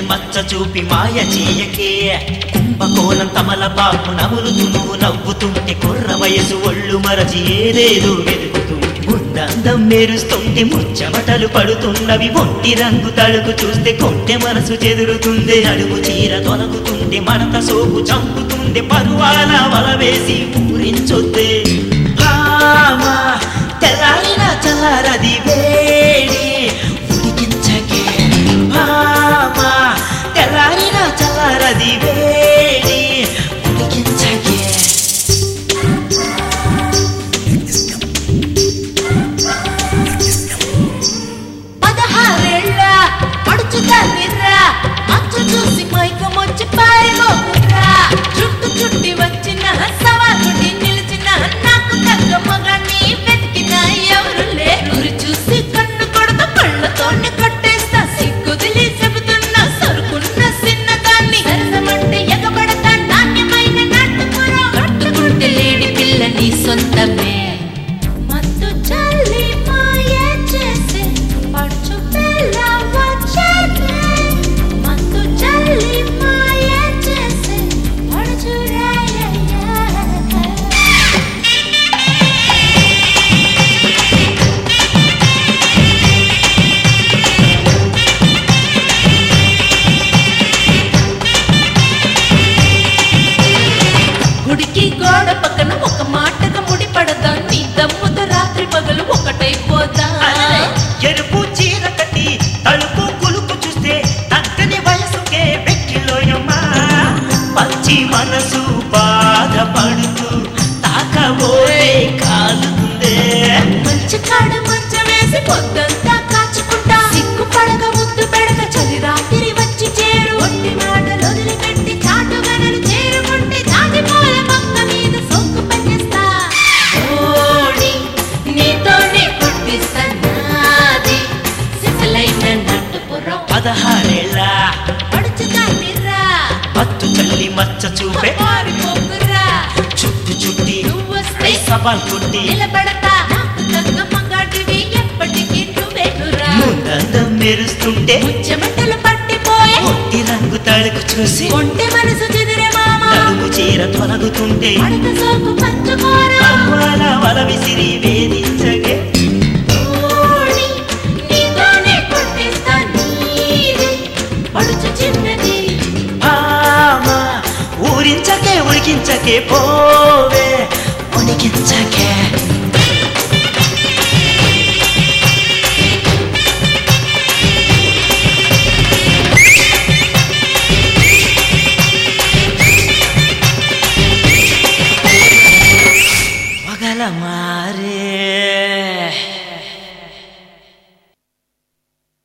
మచ్చ చూపి మాయ చేయకే కుంభకోణం తమలపాకు నములుతూ నవ్వుతుంటే కుర్ర వయసు ఒళ్ళు మరచి ఏదేదో వెతుకుతుంది ముందందం మెరుస్తుంటే ముచ్చమటలు పడుతున్నవి ఒంటి రంగు తడుకు చూస్తే కొంటె మనసు చెదురుతుంది నడుము చీర తొలగుతుంటే మడత సోపు చంపుతుంది పరువాల వల వేసి ఊరించొద్దే తెల్లారిన చల్లారది వేడి ఉడికించకే భామా తెల్లారిన చల్లారది వేడి ఉడికించకే పదహారేళ్ళ పడుచుదాన్నిర్రా మచ్చు చూసి మైకమొచ్చి పారిపోకుర్రా చుట్టు చుట్టి వచ్చిన సవాలుడి నిలిచిన నాకు తగ్గ మగాన్ని వెతికిన ఎవరు లేరు చూసి కన్ను కొడత కళ్ళతోనే కట్టేస్తా సిగ్గుదిలి చెబుతున్నా సరుకున్న చిన్నదాన్ని సరసమంటే ఎగబడతా నాణ్యమైన నాటుకురా కట్టుకుంటే లేడి పిల్ల నీ సొంతమే మత్తు చల్లి మాయ చేసే పడుచు పిల్ల వచ్చేదే మత్తు చల్లి మాయ చేసే పడుచు గుడికి గోడ పక్కన ఒక మాటగా ముడిపడదా నీ దమ్ముతో రాత్రి పగలు ఒకటైపోదా ఎరుపు చీర కట్టి తలుపు కులుపు చూస్తే తగ్గని వయసుకే వెక్కిలోయమ్మా పచ్చి మనసు బాధపడుతూ తాకబోయే కాలుతుందే మంచి కాడ మంచ వేసి పొద్దంతా కాచుకుంటా సిగ్గు పడక ముద్దు పెడక చలి రాత్రి వచ్చి చేరు ఒంటి మాటలు వదిలిపెట్టి చాటుగనలు చేరుకుంటే జాతి పూల మొక్క మీద సోకు పనిస్తా ఓడి నీతోనే కొట్టిస్తా నాది సిసలైన నట్టుపురం 16 పడుచుదాన్నిర్రా పత్తు చల్లి మచ్చ చూపే పారిపోకుర్రా చుట్టు చుట్టి నువ్వొస్తే సవాల్ కొట్టి నిలబడతా నాకు తగ్గ మగాడివి ఎప్పటికీ నువ్వేనురా ముందందం మెరుస్తుంటే ముచ్చమట్టలు పట్టిపోయే ఒంటి రంగు తడుకు చూసి ఒంటి మనసు చెదిరే మామ నడుము చీర తొలగుతుంటే అడక సోకు పంచుకోరా అవ్వాల వల విసిరి వేధించగే ఓడి నీతోనే కొట్టిస్తా నీది పడుచు చిన్నది భామా ఊరించకే ఉడికించకే పోవే ఉడికించకే